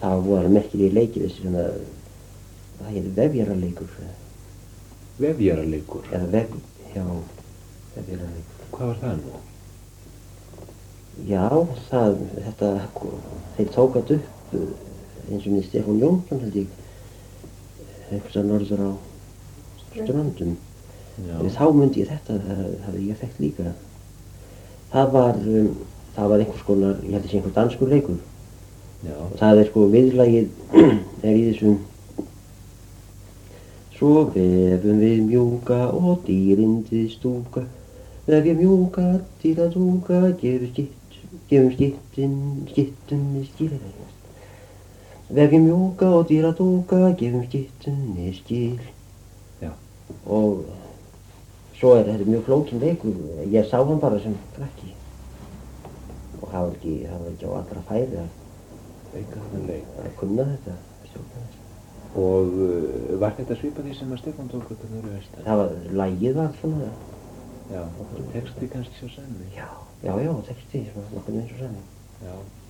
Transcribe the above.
það voru merkilegir leikir þessi svona, það heitir vefjaraleikur. Vefjaraleikur? Eða vefjaraleikur. Hvað var það nú? Já, þeir tók þetta upp eins og með Stefán Jónsson held ég, einhvers staðar norður á Ströndum. Þá myndi ég þetta, það hafði ég þekkt líka. Það var einhvers konar, ég held að sé einhver danskur leikur. Já. Og það sko viðlagið er í þessum: Svo vefum við mjúka og dýrindið stúka, vefja mjúka til að túka, gefum skittunni skil. Vefja mjúka og dýra túka, gefum skittunni skil. Já. Og svo þetta mjög flókinn leikur, ég sá hann bara sem krakki. Og það var ekki á allra færi að leika þennan leik. Að kunna þetta. Og var þetta svipað því sem að Stefán tók þetta nýru veist? Það var, lagið var svona. Já, og texti kannski svo sami. Já, texti, svona nokkuð eins og sami. Já.